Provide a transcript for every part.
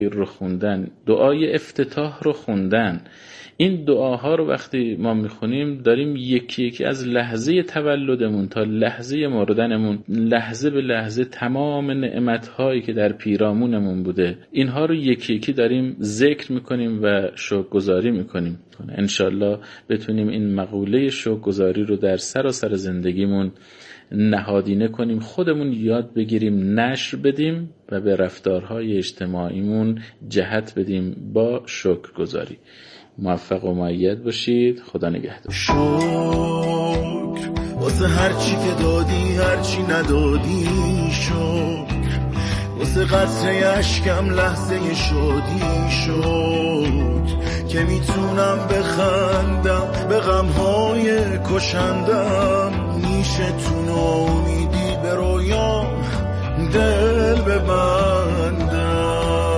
رو خوندن، دعای افتتاح رو خوندن. این دعاها رو وقتی ما میخونیم داریم یکی یکی از لحظه تولدمون تا لحظه مردنمون، لحظه به لحظه تمام نعمتهایی که در پیرامونمون بوده اینها رو یکی یکی داریم ذکر میکنیم و شکرگزاری میکنیم. انشالله بتونیم این مقوله شکرگزاری رو در سراسر زندگیمون نهادینه کنیم، خودمون یاد بگیریم، نشر بدیم و به رفتارهای اجتماعیمون جهت بدیم با شکرگزاری. موفق و مؤید باشید. خدا نگهدار. شکر واسه هرچی که دادی، هرچی ندادی. شکر واسه قطره اشکم، لحظه شادی. شکر که میتونم بخندم به غمهای کشندم. میشه تو ناامیدی به رویام دل ببندم.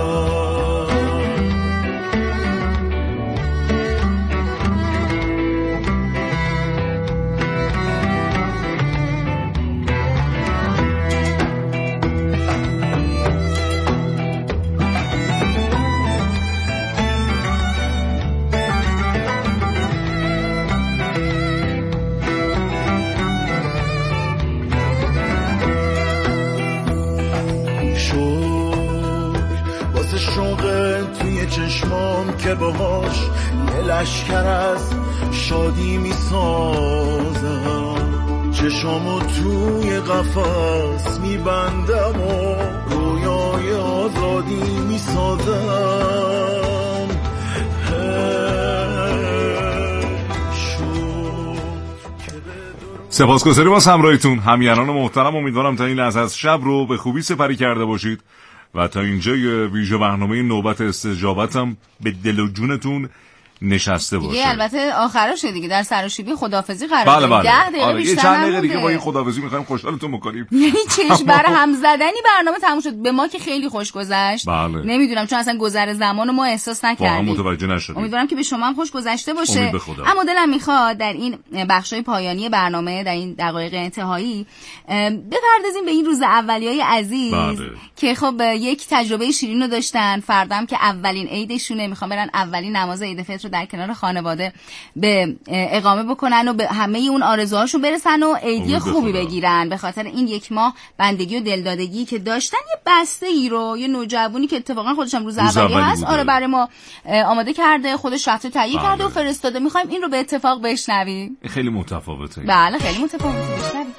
توی چشمام که باهاش یه لشکر از شادی میسازم. چشمامو توی قفس میبندم و رویای آزادی میسازم. سپاسگزاریم از همراهیتون همیهنان محترم. امیدوارم تا این لحظه از شب رو به خوبی سپری کرده باشید و تا اینجا یه ویژه برنامه نوبت استجابتم به دل و جونتون نشسته باشه. دیگه البته آخرشه دیگه، در سراشیبی خداحافظی قرار داریم. بله 10 دقیقه آره. بیشتر چند دقیقه دیگه با این خداحافظی می‌خوایم خوشحالتون بکنیم. یعنی چشم بر هم زدنی برنامه تموم شد. به ما که خیلی خوش گذشت. بله. نمیدونم چون اصلا گذر زمانو ما احساس نکردیم. متوجه نشدیم. امیدوارم که به شما هم خوش گذشته باشه. اما دلم میخواد در این بخشای پایانی برنامه، در این دقایق انتهایی بپردازیم به این روز اولیای عزیز. بله. که خب یک تجربه شیرین رو داشتن. فردا هم که اولین عیدشونه، میخوام برن اولین نماز عید فطر رو در کنار خانواده به اقامه بکنن و به همه اون آرزوهاشون برسن و عیدی خوبی بگیرن. به خاطر این یک ماه بندگی و دلدادگی که داشتن، یه بسته ای رو یه نوجوانی که اتفاقا خودش هم روز اولی هست آره برای ما آماده کرده، خودش رفته تهیه کرده و فرستاده. میخوایم این رو به اتفاق بشنویم. خیلی متفاوته. بله خیلی متفاوته. بشنویم.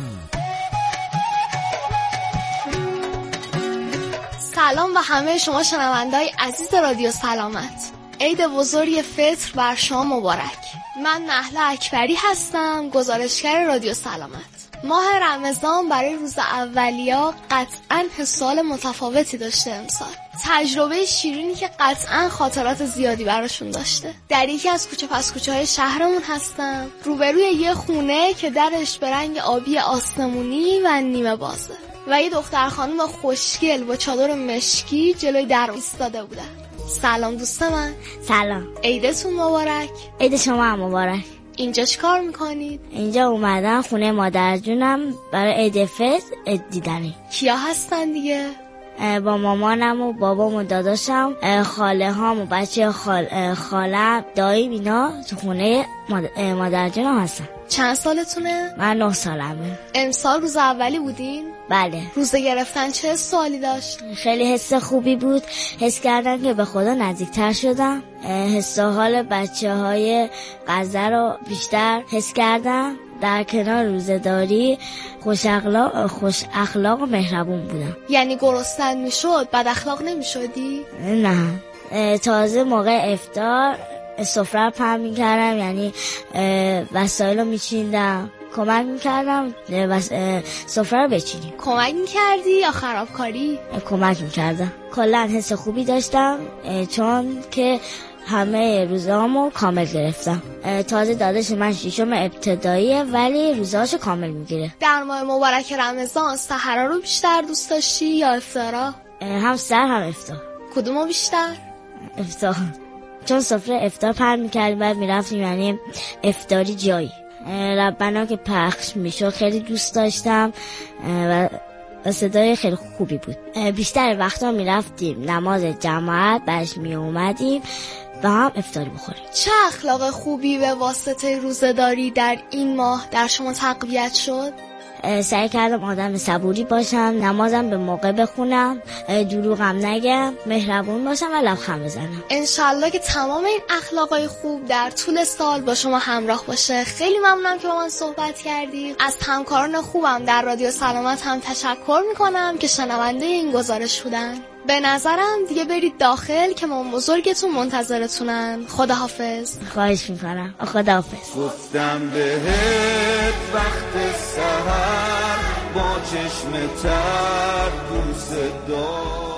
سلام و همه شما شنونده‌های عزیز رادیو سلامت. عید بزرگ فطر بر شما مبارک. من نهله اکبری هستم، گزارشگر رادیو سلامت. ماه رمضان برای روز اولیا قطعاً حسال متفاوتی داشته امسال. تجربه شیرینی که قطعاً خاطرات زیادی براشون داشته. در یکی از کوچه پس کوچه های شهرمون هستم، روبروی یه خونه که درش به رنگ آبی آسمونی و نیمه بازه و یه دختر خانم خوشگل با چادر مشکی جلوی در ایستاده بودن. سلام دوست من. سلام. عیدتون مبارک. عید شما هم مبارک. اینجا چی کار میکنید؟ اینجا اومدم خونه مادر جونم برای عید فطر عید دیدنی. کیا هستن دیگه؟ با مامانم و بابام و داداشم، خاله هام و بچه خالم، داییم، اینا تو خونه مادر جونم هستن. چند سالتونه؟ من 9 سالمه. امسال روز اولی بودین؟ بله. روزه گرفتن چه سوالی داشت؟ خیلی حس خوبی بود. حس کردم که به خدا نزدیکتر شدم. حس و حال بچه های غزه رو بیشتر حس کردم. در کنار روزه‌داری خوش اخلاق و مهربون بودم. یعنی گرسنه میشد بد اخلاق نمیشدی؟ نه. تازه موقع افطار سفره رو پهن میکردم، یعنی وسایل رو میچیندم، کمک میکردم سفره رو بچینیم. کمک میکردی یا خرابکاری؟ کمک میکردم. کلا حس خوبی داشتم چون که همه روزهامو کامل گرفتم. تازه داداش من 6م ابتداییه ولی روزهاشو کامل میگیره. در ماه مبارک رمضان سحرا رو بیشتر دوست داشتی یا افطارا؟ هم سحر هم افطار. کدومو بیشتر؟ افطار. چون سفره افطار پهن میکردیم بعد میرفتیم یعنی افطاری جایی. ربنا که پخش میشد خیلی دوست داشتم و و صدای خیلی خوبی بود. بیشتر وقتا میرفتیم نماز جماعت، بعدش میومدیم و هم افطاری بخوریم. چه اخلاق خوبی به واسطه روزه‌داری در این ماه در شما تقویت شد؟ سعی کردم آدم صبوری باشم، نمازم به موقع بخونم، دروغم نگم، مهربون باشم و لبخند بزنم. انشالله که تمام این اخلاقای خوب در طول سال با شما همراه باشه. خیلی ممنونم که با من صحبت کردید. از همکاران خوبم در رادیو سلامت هم تشکر میکنم که شنونده این گزارش بودن. به نظرم دیگه برید داخل که مامان بزرگتون منتظرتونن. خداحافظ. خواهش میکنم. خداحافظ. گفتم بهت وقت سحر با چشم تر دوست دارم.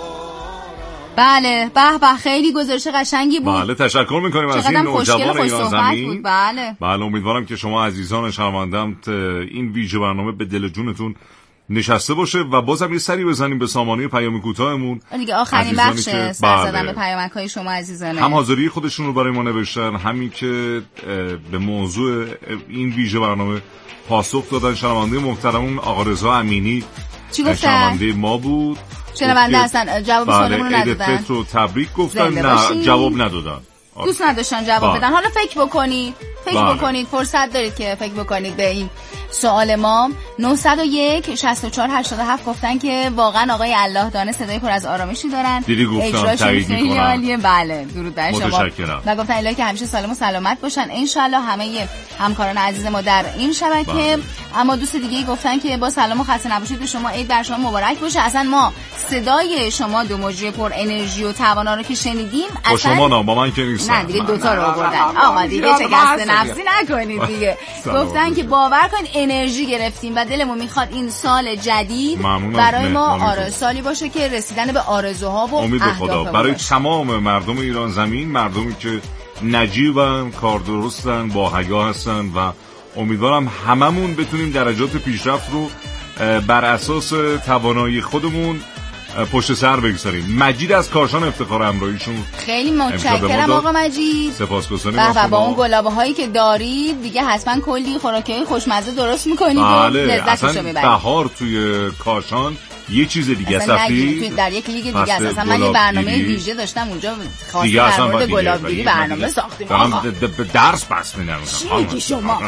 بله به خیلی گزارش قشنگی بود. بله تشکر میکنیم از این نوجوان ایران زمین. بله امیدوارم که شما عزیزان شنوندم این ویژه برنامه به دل جونتون نشسته باشه و بازم یه سری بزنیم به سامانه پیام کوتاهمون دیگه. آخرین بخش سر زدن به پیامک‌های شما عزیزانه. هم حاضری خودشون رو برای ما نوشتن، همین که به موضوع این ویژه برنامه پاسخ دادن. شنونده محترمون آقا رضا امینی چی گفتن؟ شنونده ما بود، شنونده هستن، جواب سوالمون رو ندادن. عید فطر رو تبریک گفتن، نه جواب ندادن، دوست نداشتن جواب بدن. حالا فکر بکنید فرصت دارید که فکر بکنید به این سوال ما. 901 64 87 گفتن که واقعا آقای الله دانه صدای پر از آرامشی دارن. دیدی گفتم تایید میکنم. بله درود بر شما. متشکرم. و گفتن الهی که همیشه سالم و سلامت باشن ان شاء الله همه همکاران عزیز ما در این شبکه. اما دوست دیگه گفتن که با سلام و خسته نباشید به شما، عید بر شما مبارک باشه. اصلا ما صدای شما دو مجری پر انرژی و توانا رو که شنیدیم با شما نه، با من که نیستم. نه دیگه دوتا رو آوردن. آقا دیگه شکست نفسی نکنید دیگه. گفتن که باور کنید انرژی گرفتیم و دلمون میخواد این سال جدید برای ما سالی باشه که رسیدن به آرزوها و امید خدا برای تمام مردم ایران زمین، مردمی که نجیبن، کار درستن، با حیا هستن و امیدوارم هممون بتونیم درجات پیشرفت رو بر اساس توانایی خودمون پشت سر بگذاریم. مجید از کاشان افتخار همراهیشون. خیلی متشکرم آقا مجید. سپاسگزاریم از شما. با اون گلابه هایی که دارید دیگه حتما کلی خوراکی‌های خوشمزه درست می‌کنید و لذتشو می‌برید. بهار توی کاشان یه چیز دیگه است. در یک لیگ دیگه است. اصلا من یه برنامه ویژه داشتم اونجا خاصی در مورد گلابگیری برنامه ساختیم. به درس بس می‌دم. چی شما؟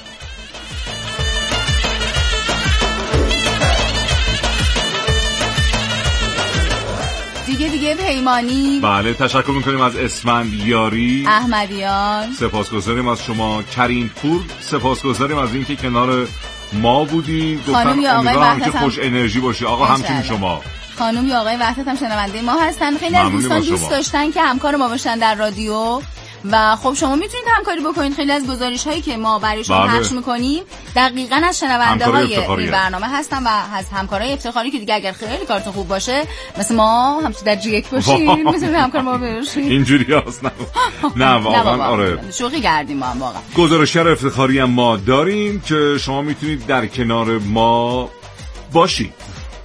دیگه پیمانی. بله تشکر میکنیم از اسفندیاری احمدیان. سپاسگزاریم از شما کریم پور. سپاسگزاریم از اینکه کنار ما بودین. خانم یا آقای وحدت که خوش انرژی باشی. آقا همچنین شما. خانم یا آقای وحدت هم شنونده ما هستن. خیلی از دوستان دوست داشتن که همکار ما باشن در رادیو و خب شما میتونید همکاری بکنید. خیلی از گزارش هایی که ما برای شما پخش میکنیم دقیقاً از شنونده های این برنامه هستن و از همکارای افتخاری که دیگه اگر خیلی کارتون خوب باشه مثل ما همچنین در جیک باشین میتونید همکار ما باشین. اینجوری هست. نه واقعا آره شوخی کردیم ما هم واقعا. گزارشگر افتخاری هم ما داریم که شما میتونید در کنار ما باشید.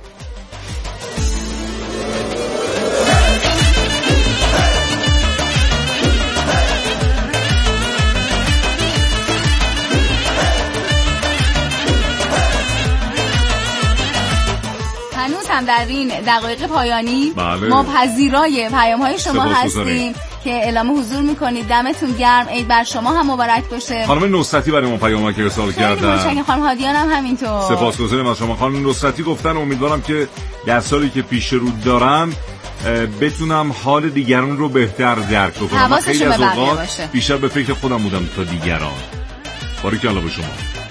هم در این دقایق پایانی ما پذیرای پیام‌های شما هستیم که اعلام حضور میکنید. دمتون گرم. عید بر شما هم مبارک باشه. خانم نصرتی برای ما پیام که ارسال کردن. خانم هادیان هم همینطور. سپاسگزاریم از شما. خانم نصرتی گفتن امیدوارم که در سالی که پیش رو دارم بتونم حال دیگران رو بهتر درک بکنم. خیلی از اوقات بیشتر به فکر خودم بودم تا دیگران. باریکلا به شما.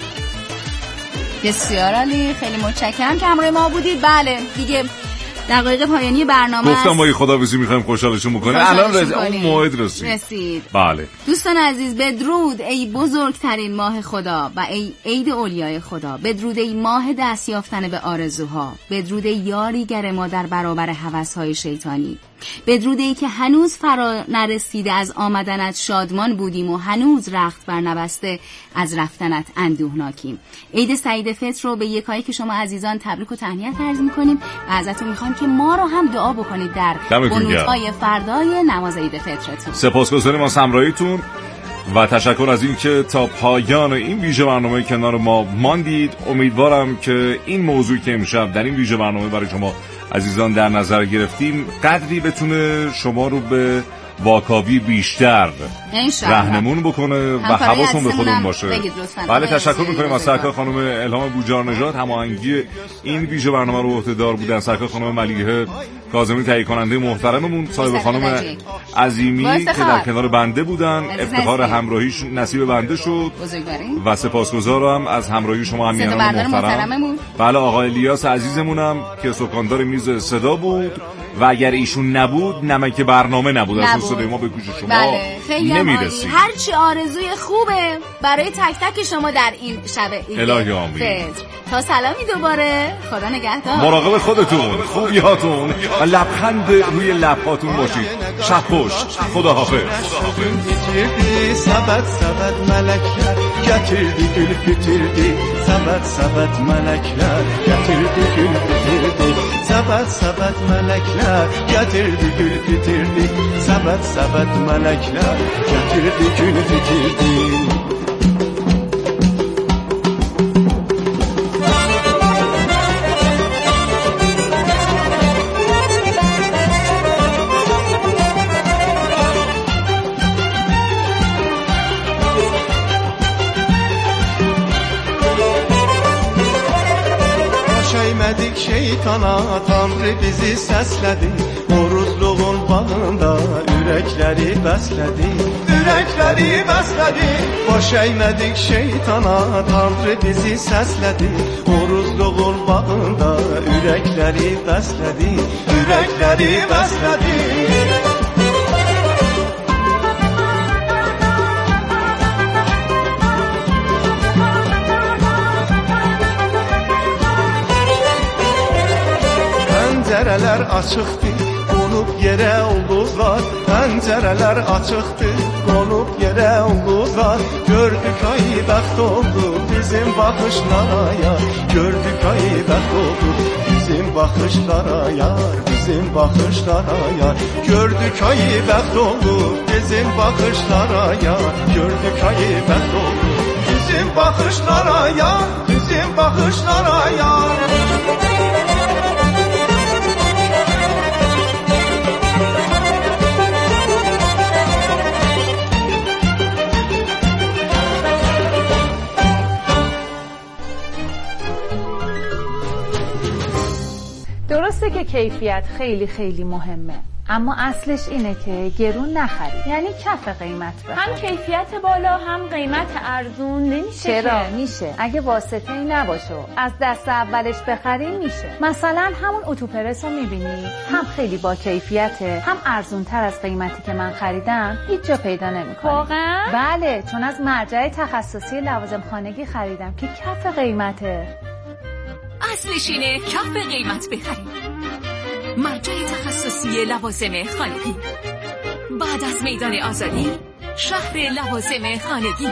بسیار عالی. خیلی متشکرم که همراه ما بودید. بله دیگه دقایق پایانی برنامه گفتم با خداحافظی می‌خوایم خوشحالشون بکنیم. الان اون موعد رسید. بله دوستان عزیز بدرود ای بزرگترین ماه خدا و ای عید اولیای خدا. بدرود ای ماه دست یافتن به آرزوها. بدرود ای یاریگر ما در برابر هوس‌های شیطانی. بدرود ای که هنوز فرا نرسیده از آمدنت شادمان بودیم و هنوز رخت بر نبسته از رفتنت اندوهناکیم. عید سعید فطر رو به یکایی که شما عزیزان تبریک و تهنیت عرض می‌کنیم و ازتون می‌خوام که ما رو هم دعا بکنید در قنوت‌های فردای نماز عید فطرتون. سپاسگزاریم از همراهیتون. و تشکر از این که تا پایان این ویژه برنامه کنار ما ماندید. امیدوارم که این موضوعی که امشب در این ویژه برنامه برای شما عزیزان در نظر گرفتیم قدری بتونه شما رو به واکاوی بیشتر راهنمون بکنه و حواستون به خودمون باشه. بله تشکر میکنیم از سرکار خانم الهام بوجار نژاد، هماهنگی این ویژه برنامه رو عهده‌دار بودن. سرکار خانم ملیحه کاظمی تهیه کننده محترممون، صاحب خانم عظیمی که در کنار بنده بودن، افتخار همراهیش نصیب بنده شد و سپاسگزارم از همراهی شما همیهنان محترم. بله آقا الیاس عزیزمونم که سکاندار میز صدا بود و اگر ایشون نبود نمک برنامه نبود. از صدای ما به گوش شما نمیرسید. هرچی آرزوی خوبه برای تک تک شما در این شب عید الهی آمین. تا سلامی دوباره، خدا نگهدار. مراقب خودتون، خوبیاتون و لبخند روی لبهاتون باشید. شب خوش، خدا حافظ. Sabad sabad melekler getirdi gül getirdi. Sabad sabad melekler getirdi gül getirdi. Sabad sabad melekler getirdi gül getirdi. Sabad sabad melekler getirdi gül getirdi. Şeytana Tanrı bizi səslədi, Oruzluğun bağında ürəkləri bəslədi, ürəkləri bəslədi. Baş əymədik şeytana Tanrı bizi səslədi, Oruzluğun bağında ürəkləri bəslədi, ürəkləri bəslədi. Pəncərələr açıqdı, qonub yerə ulduzlar. Pəncərələr açıqdı, qonub yerə ulduzlar. Gördük ay bəxt oldu bizim baxışlara yar. Gördük ay bəxt oldu bizim baxışlara yar, bizim baxışlara yar. Gördük ay bəxt oldu bizim baxışlara yar. Gördük ay bəxt oldu bizim baxışlara yar, bizim baxışlara yar. درسته که کیفیت خیلی خیلی مهمه، اما اصلش اینه که گرون نخرید، یعنی کف قیمت بخرید. هم کیفیت بالا هم قیمت ارزون نمیشه. چرا میشه؟ اگه واسطه ای نباشه از دست اولش بخریم میشه. مثلا همون اتوپرس رو میبینی، هم خیلی با کیفیته، هم ارزون تر از قیمتی که من خریدم هیچ جا پیدا نمیکنی. واقعا؟ بله، چون از مرجع تخصصی لوازم خانگی خریدم که کف قیمته. اصلش اینه کف قیمت بخریم. مرجع تخصصی لوازم خانگی، بعد از میدان آزادی، شهر لوازم خانگی.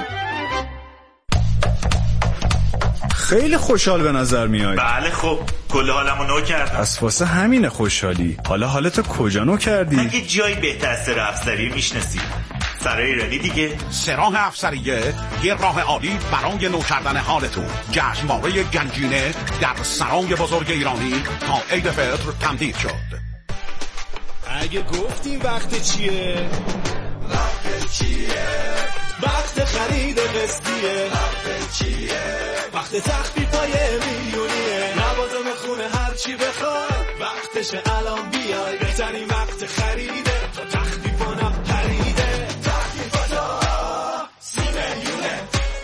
خیلی خوشحال به نظر میای. بله خب کل حالمو نو کردم. از واسه همینه خوشحالی. حالا حالتو کجا نو کردی؟ اگه جایی بهتر از سر افسری میشناسی. سرای ایرانی دیگه. سراه افسریه یه راه عالی برای نو کردن حالتون. جشنواره گنجینه در سرای بزرگ ایرانی تا عید فطر تمدید شد. اگه گفتیم وقت چیه؟ وقت چیه؟ وقت خرید قسطیه. وقت چیه؟ وقت تخفیفای میلیونیه. لوازم خونه هر چی بخوای وقتشه الان بیای. بهترین وقت خریده تا تخفیفانا خریده. تخفیفاتا 30 میلیونه.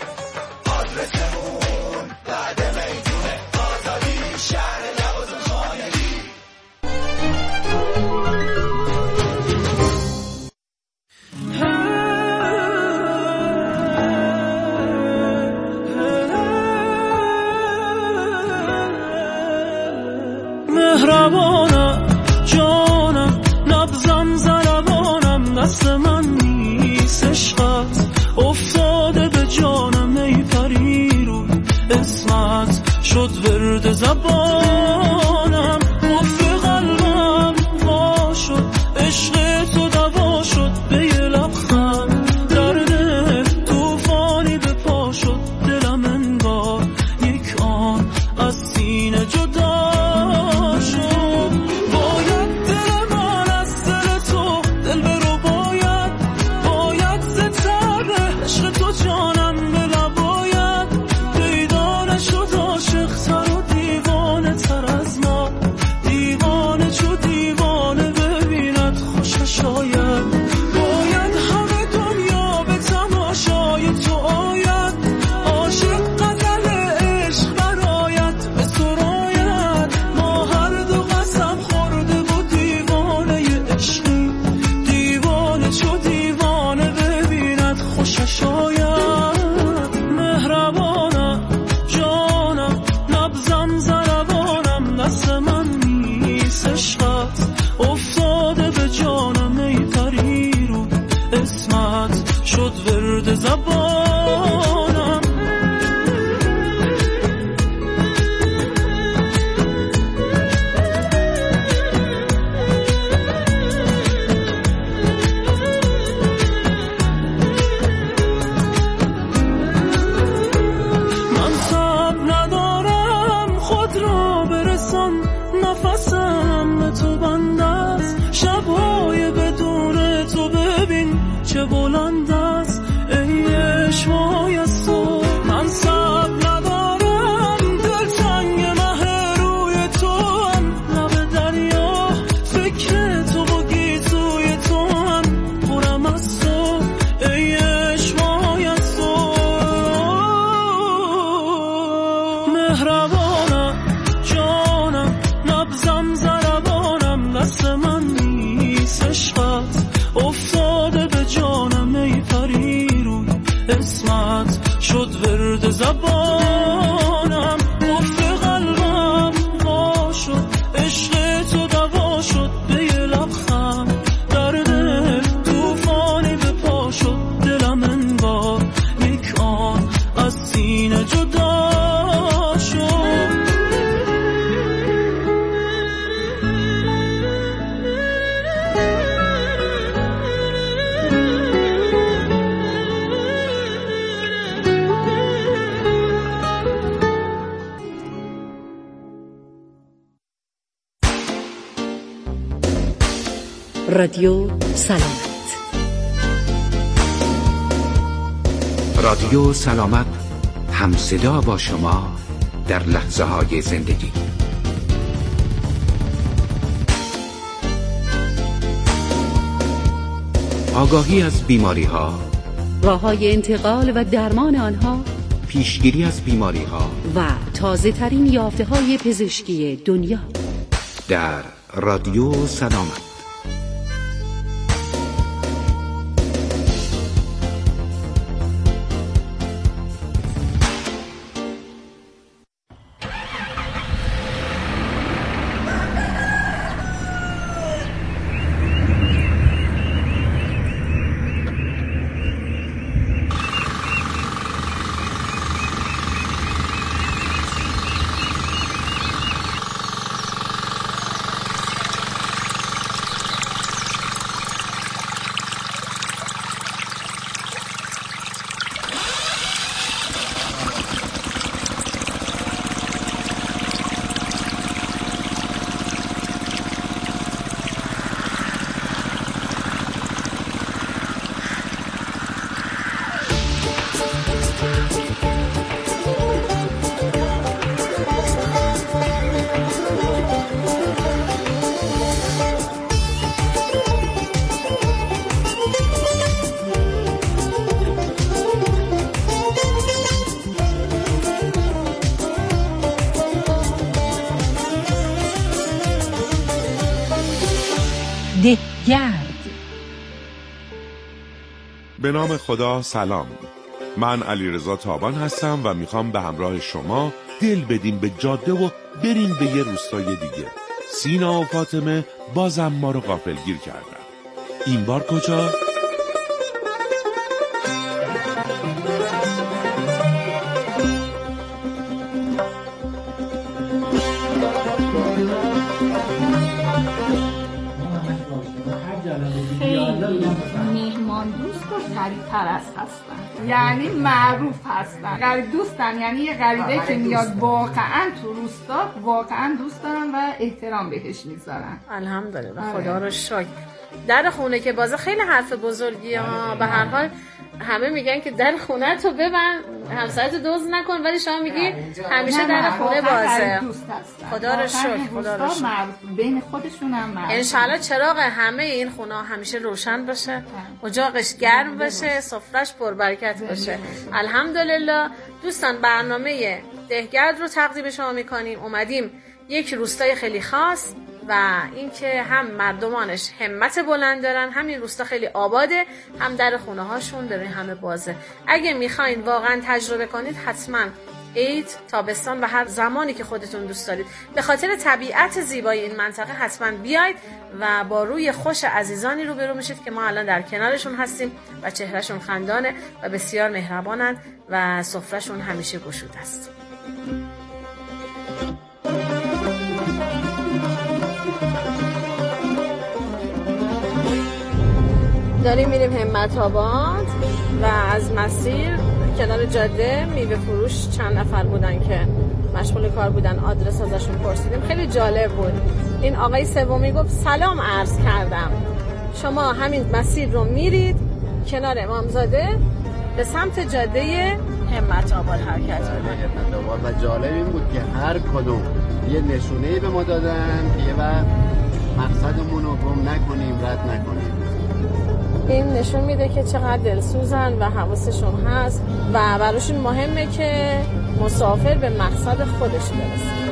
آدرسمون بعد میدونه. آزادی شهر لوازم خانگی. مهربانم جانم نبزم زربانم دست من نیست عشقت افتاده به جانم ای پری روی اسمت شد ورد زبانم قفل قلبم وا شد عشق تو دوا شد به یه لبخند درد زبانم. من صبر ندارم خود را برسان، نفسم به تو بند است، شبهای بدون تو ببین چه بلند است ای عشقای از تو. من صبر ندارم دلتنگ مه روی تو هم، لب دریا فکر تو و گیسوی تو هم، پرم از تو ای عشقای از تو. مهربانم جانم نبزم ضربانم، دست من نیست عشقت افتاده به جانم ای پری روی اسمت شد ورد زبانم. گفت قلبم وا شد عشق تو دوا شد، به یه لبخند در دل توفانی به پا شد، دلم انگار یک آن از سینه جدا شد. رادیو سلامت. رادیو سلامت همصدا با شما در لحظه های زندگی. آگاهی از بیماری ها، راه‌های انتقال و درمان آنها، پیشگیری از بیماری ها و تازه ترین یافته های پزشکی دنیا در رادیو سلامت. دهگرد. به نام خدا سلام. من علیرضا تابان هستم و میخوام به همراه شما دل بدیم به جاده و بریم به یه روستای دیگه. سینا و فاطمه بازم ما رو غافلگیر کردن. این بار کجا؟ میهمان دوست و غریب پرست هستن، یعنی معروف هستن. غریب دوستن یعنی یه غریبه که میاد واقعا تو روستا واقعا دوست دارن و احترام بهش میذارن. الحمدلله خدا رو شکر. در خونه که بازه خیلی حرف بزرگیه ها. به هر حال همه میگن که در خونه تو ببند، همسرت دوز نکن، ولی شما میگی همیشه در خونه بازه. خدا رو شکر. خدا رو شکر. بین خودشون هم معروف. انشالله چراغ همه این خونه همیشه روشن باشه، اجاقش گرم باشه، سفرش پربرکت باشه. الحمدلله. دوستان برنامه دهگرد رو تقدیم شما میکنیم. اومدیم یک روستای خیلی خاص و اینکه هم مردمانش همت بلند دارن، همین روستا خیلی آباده، هم در خونه هاشون برای همه بازه. اگه میخواین واقعا تجربه کنید حتما عید، تابستان و هر زمانی که خودتون دوست دارید به خاطر طبیعت زیبای این منطقه حتما بیاید و با روی خوش عزیزانی روبرو میشید که ما الان در کنارشون هستیم و چهرهشون خندانه و بسیار مهربانند و سفرهشون همیشه گشوده است. داریم میریم همت آباد و از مسیر کنار جاده میوه فروش چند نفر بودن که مشغول کار بودن، آدرس ازشون پرسیدیم، خیلی جالب بود. این آقای سومی گفت سلام عرض کردم، شما همین مسیر رو میرید کنار امامزاده به سمت جاده همت آباد حرکت کنید. و جالب این بود که هر کدوم یه نشونه‌ای به ما دادن که یه وقت مقصدمون رو گم نکنیم، رد نکنیم. این نشون میده که چقدر دلسوزن و حواسشون هست و براشون مهمه که مسافر به مقصد خودش برسه.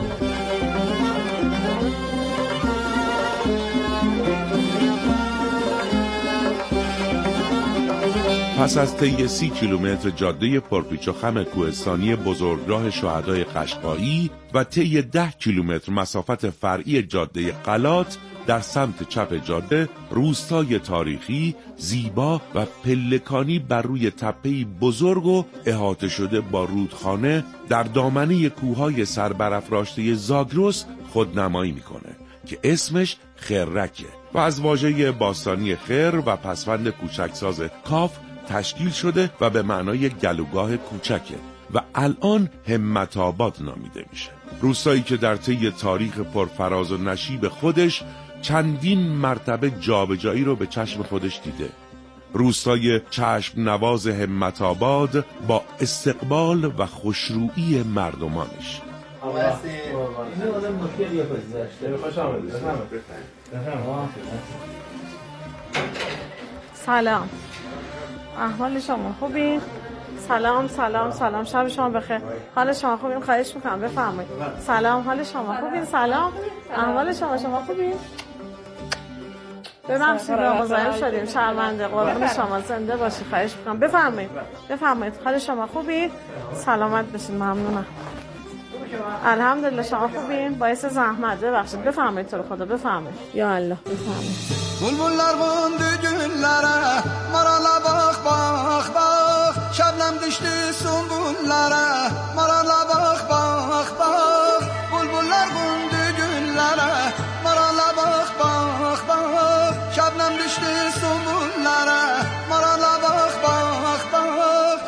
پس از طی 30 کیلومتر جاده پرپیچ و خم کوهستانی بزرگراه شهدای قشقایی و طی 10 کیلومتر مسافت فرعی جاده قلات در سمت چپ جاده، روستای تاریخی، زیبا و پلکانی بر روی تپه‌ای بزرگ و احاطه شده با رودخانه در دامنه کوههای سربرافراشته زاگرس خودنمایی میکنه که اسمش خرکه و از واژه باستانی خر و پسوند کوچکساز کاف تشکیل شده و به معنای گلوگاه کوچکه و الان همت آباد نامیده میشه. روستایی که در طی تاریخ پرفراز و نشیب خودش چندین مرتبه جابجایی رو به چشم خودش دیده. روستای چشم نواز همت آباد با استقبال و خوشرویی مردمانش. سلام، احوال شما خوبین؟ سلام سلام سلام، شب شما بخیر. حال شما خوبین؟ خواهش میکنم بفرمایید. سلام، حال شما خوبین؟ سلام، احوال شما خوبین؟ ببخشید مزاحم شدیم، شرمنده. قربون شما، زنده باشی. خواهش میکنم بفرمایید. حال شما خوبین؟ سلامت بشین. ممنونم. الحمدلله. شما خوبین؟ باعث زحمت ببخشید. بفرمایید تو رو خدا، بفرمایید. یا الله، بفرمایید. Bulbullar kondu güllere, marala bak bak bak. Şebnem düştü sumbullara, marala bak bak bak. Bulbullar kondu güllere, marala bak bak bak. Şebnem düştü sumbullara, marala bak bak bak.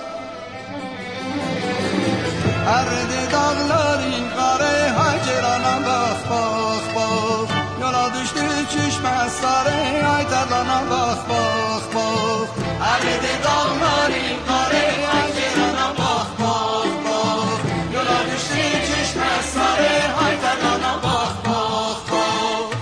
Erdi dağların kare hacerana bak bak bak. Yola düştü çüşme sarı ay tarlana bak bak bak. Erdi dağların kare hacerana bak bak bak. Yola düştü çüşme sarı ay tarlana bak bak bak.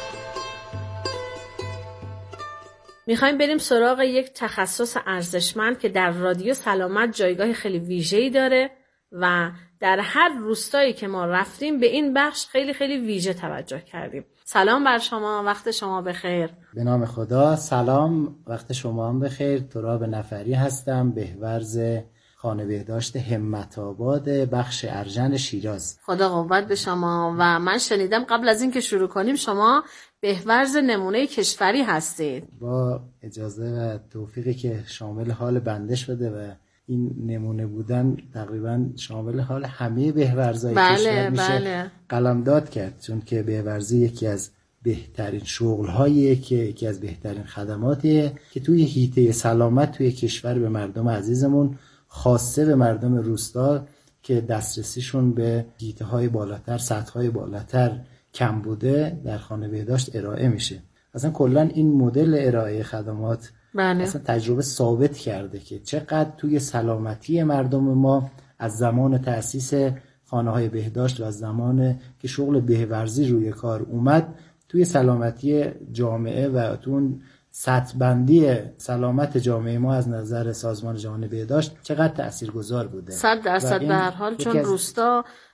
میخوایم بریم سراغ یک تخصص ارزشمند که در رادیو سلامت جایگاه خیلی ویژه‌ای داره و در هر روستایی که ما رفتیم به این بخش خیلی خیلی ویژه توجه کردیم. سلام بر شما، وقت شما بخیر. به نام خدا. سلام، وقت شما هم بخیر. تراب نفری هستم، بهورز خانه بهداشت همت آباد بخش ارژن شیراز. خدا قوت به شما. و من شنیدم قبل از این که شروع کنیم شما بهورز نمونه کشوری هستید. با اجازه و توفیقی که شامل حال بنده شده و این نمونه بودن تقریبا شامل حال همه بهورزهای کشور میشه قلمداد کرد، چون که بهورزی یکی از بهترین شغل‌هاییه که یکی از بهترین خدماتیه که توی حیطه سلامت توی کشور به مردم عزیزمون، خاصه به مردم روستا که دسترسیشون به حیطه‌های بالاتر، سطح‌های بالاتر کم بوده، در خانه بهداشت ارائه میشه. اصلا کلا این مدل ارائه خدمات اصلا تجربه ثابت کرده که چقدر توی سلامتی مردم ما از زمان تأسیس خانه‌های بهداشت و از زمان که شغل بهورزی روی کار اومد توی سلامتی جامعه و تو اون سطح بندی سلامت جامعه ما از نظر سازمان جهانی بهداشت چقدر تاثیرگذار بوده. 100% به هر حال، چون روستا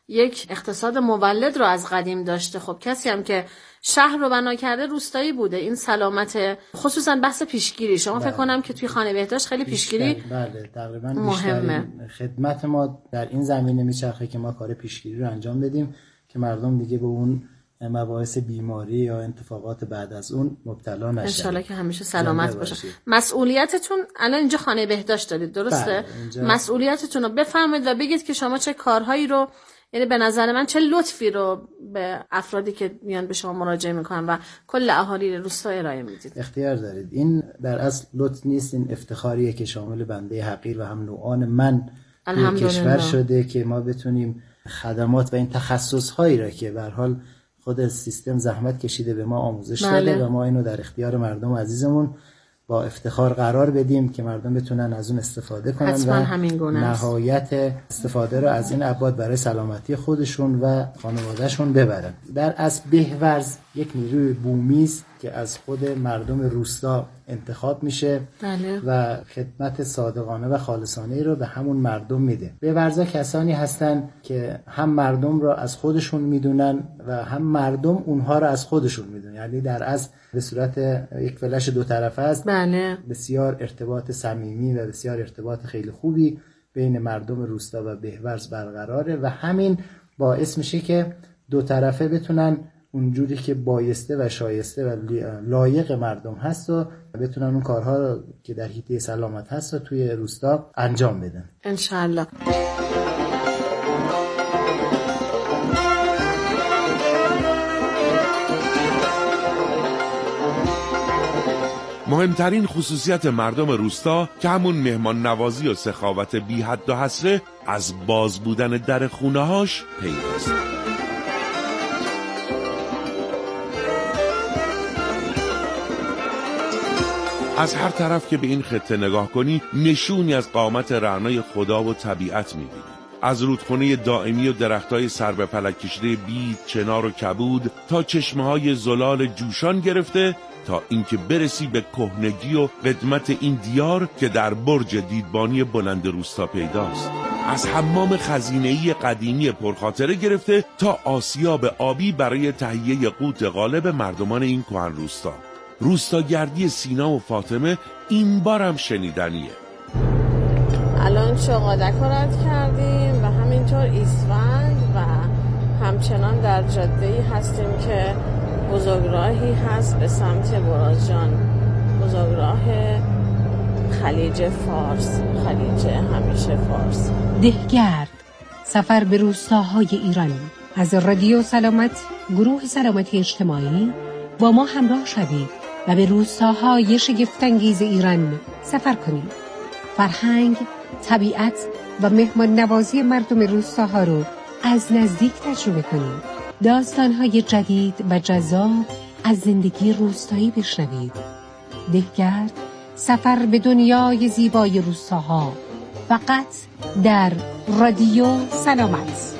یک اقتصاد مولد رو از قدیم داشته. خب کسی هم که شهر رو بنا کرده روستایی بوده. این سلامت، خصوصا بحث پیشگیری، شما فکر کنم که توی خانه بهداشت خیلی پیشگیری بله تقریبا مهمه. خدمت ما در این زمینه میچرخه که ما کار پیشگیری رو انجام بدیم که مردم دیگه به اون مباحث بیماری یا اتفاقات بعد از اون مبتلا نشن. انشالله که همیشه سلامت باشن. مسئولیتتون الان اینجا خانه بهداشت دارید، درسته؟ مسئولیتتون رو بفرمایید و بگید که شما چه کارهایی رو، یعنی به نظر من چه لطفی رو به افرادی که میان به شما مراجعه میکنن و کل اهالی روستا ارائه میدید. اختیار دارید. این در اصل لطف نیست، این افتخاریه که شامل بنده حقیر و هم نوعان من توی کشور شده که ما بتونیم خدمات و این تخصص‌هایی را که به هر حال خود سیستم زحمت کشیده به ما آموزش داده و ما اینو در اختیار مردم عزیزمون با افتخار قرار بدیم که مردم بتونن از اون استفاده کنن و نهایت استفاده رو از این ابعاد برای سلامتی خودشون و خانوادهشون ببرن. در اصل بهورز یک نیروی بومی است که از خود مردم روستا انتخاب میشه و خدمت صادقانه و خالصانه رو به همون مردم میده. بهورزا کسانی هستن که هم مردم رو از خودشون میدونن و هم مردم اونها رو از خودشون میدونن، یعنی در اصل به صورت یک فلش دو طرفه است. بسیار ارتباط صمیمی و بسیار ارتباط خیلی خوبی بین مردم روستا و بهورز برقراره و همین باعث میشه که دو طرفه بتونن اونجوری که بایسته و شایسته و لایق مردم هست و بتونن اون کارها رو که در حیطه سلامت هست و توی روستا انجام بدن انشالله. مهمترین خصوصیت مردم روستا که همون مهمان نوازی و سخاوت بی حد و حصره از باز بودن در خونه‌هاش پیداست. از هر طرف که به این خطه نگاه کنی نشونی از قامت رعنای خدا و طبیعت می‌بینی. از رودخونه دائمی و درختای سر به فلک کشیده بید، چنار و کبود تا چشمه‌های زلال جوشان گرفته تا اینکه برسی به کهنگی و قدمت این دیار که در برج دیدبانی بلند روستا پیداست. از حمام خزینه‌ای قدیمی پرخاطره گرفته تا آسیاب آبی برای تهیه قوت غالب مردمان این کهن روستا. روستاگردی سینا و فاطمه این بارم شنیدنیه. الان چوغادک رو رد کردیم و همینطور ایسفند و همچنان در جاده‌ای هستیم که بزرگراهی هست به سمت برازجان، بزرگراه خلیج فارس، خلیج همیشه فارس. دهگرد، سفر به روستاهای ایران. از رادیو سلامت، گروه سلامتی اجتماعی با ما همراه شوید و به روستاهای شگفت‌انگیز ایران سفر کنید. فرهنگ، طبیعت و مهمان نوازی مردم روستاها رو از نزدیک تجربه کنید. داستان‌های جدید و جذاب از زندگی روستایی بشنوید. دهگرد، سفر به دنیای زیبای روستاها، فقط در رادیو سلامت.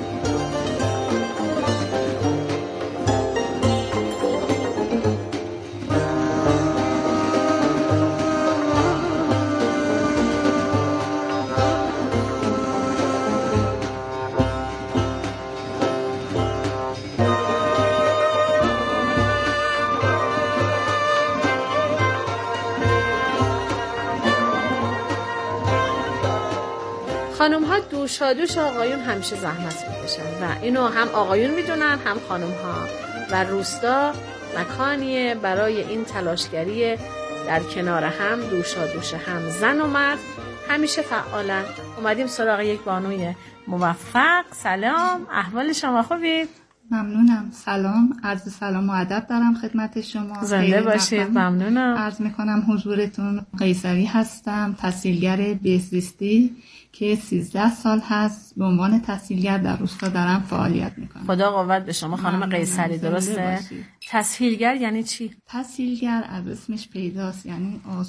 خانم ها دوشادوش آقایون همیشه زحمت میکشن و اینو هم آقایون میدونن هم خانم ها و روستا مکانیه برای این تلاشگری در کنار هم، دوشادوش هم زن و مرد همیشه فعالن. اومدیم سراغ یک بانوی موفق. سلام، احوال شما خوبید؟ ممنونم. سلام، عرض سلام و ادب دارم خدمت شما. زنده باشید. ممنونم. عرض میکنم حضورتون قیصری هستم، تحصیلگر بهزیستی که 13 سال هست به عنوان تحصیلگر در روستا دارم فعالیت میکنم. خدا قوت به شما خانم قیصری. درسته؟ تسهیلگر یعنی چی؟ تسهیلگر از اسمش پیداست، یعنی